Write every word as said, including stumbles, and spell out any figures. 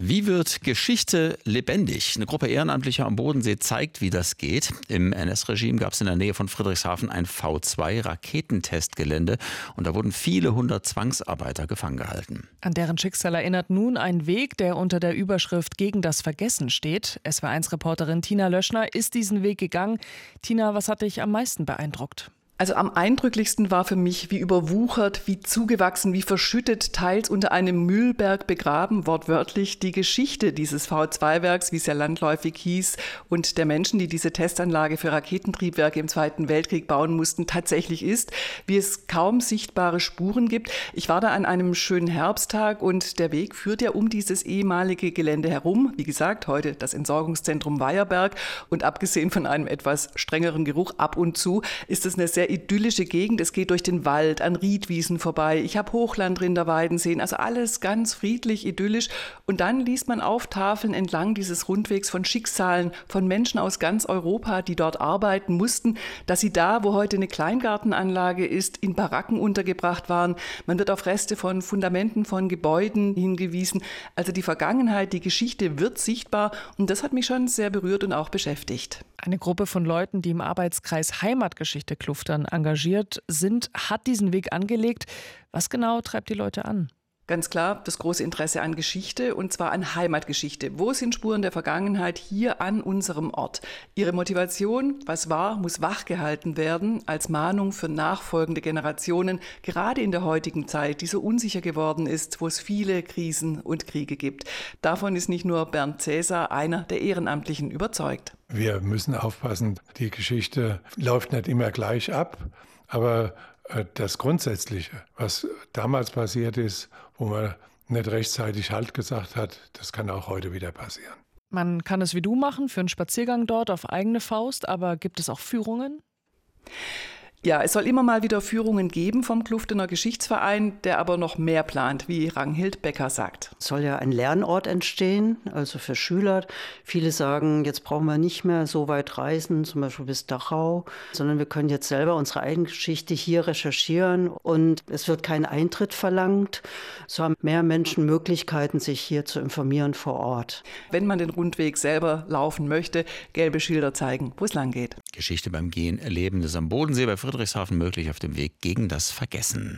Wie wird Geschichte lebendig? Eine Gruppe Ehrenamtlicher am Bodensee zeigt, wie das geht. Im N S-Regime gab es in der Nähe von Friedrichshafen ein V zwei Raketentestgelände und da wurden viele hundert Zwangsarbeiter gefangen gehalten. An deren Schicksal erinnert nun ein Weg, der unter der Überschrift Gegen das Vergessen steht. S W eins Reporterin Tina Löschner ist diesen Weg gegangen. Tina, was hat dich am meisten beeindruckt? Also am eindrücklichsten war für mich, wie überwuchert, wie zugewachsen, wie verschüttet, teils unter einem Müllberg begraben, wortwörtlich die Geschichte dieses V zwei Werks, wie es ja landläufig hieß, und der Menschen, die diese Testanlage für Raketentriebwerke im Zweiten Weltkrieg bauen mussten, tatsächlich ist, wie es kaum sichtbare Spuren gibt. Ich war da an einem schönen Herbsttag und der Weg führt ja um dieses ehemalige Gelände herum. Wie gesagt, heute das Entsorgungszentrum Weierberg, und abgesehen von einem etwas strengeren Geruch ab und zu, ist es eine sehr idyllische Gegend. Es geht durch den Wald, an Riedwiesen vorbei. Ich habe Hochlandrinderweiden sehen, also alles ganz friedlich, idyllisch. Und dann liest man auf Tafeln entlang dieses Rundwegs von Schicksalen von Menschen aus ganz Europa, die dort arbeiten mussten, dass sie da, wo heute eine Kleingartenanlage ist, in Baracken untergebracht waren. Man wird auf Reste von Fundamenten von Gebäuden hingewiesen. Also die Vergangenheit, die Geschichte wird sichtbar, und das hat mich schon sehr berührt und auch beschäftigt. Eine Gruppe von Leuten, die im Arbeitskreis Heimatgeschichte Kluftern engagiert sind, hat diesen Weg angelegt. Was genau treibt die Leute an? Ganz klar das große Interesse an Geschichte, und zwar an Heimatgeschichte. Wo sind Spuren der Vergangenheit hier an unserem Ort? Ihre Motivation, was war, muss wachgehalten werden als Mahnung für nachfolgende Generationen, gerade in der heutigen Zeit, die so unsicher geworden ist, wo es viele Krisen und Kriege gibt. Davon ist nicht nur Bernd Cäsar, einer der Ehrenamtlichen, überzeugt. Wir müssen aufpassen, die Geschichte läuft nicht immer gleich ab, aber das Grundsätzliche, was damals passiert ist, wo man nicht rechtzeitig Halt gesagt hat, das kann auch heute wieder passieren. Man kann es wie du machen, für einen Spaziergang dort auf eigene Faust, aber gibt es auch Führungen? Ja, es soll immer mal wieder Führungen geben vom Kluftener Geschichtsverein, der aber noch mehr plant, wie Ranghild Becker sagt. Es soll ja ein Lernort entstehen, also für Schüler. Viele sagen, jetzt brauchen wir nicht mehr so weit reisen, zum Beispiel bis Dachau, sondern wir können jetzt selber unsere eigene Geschichte hier recherchieren, und es wird kein Eintritt verlangt. So haben mehr Menschen Möglichkeiten, sich hier zu informieren vor Ort. Wenn man den Rundweg selber laufen möchte, gelbe Schilder zeigen, wo es lang geht. Geschichte beim Gehen erleben, das am Bodensee bei Friedrichshafen möglich auf dem Weg gegen das Vergessen.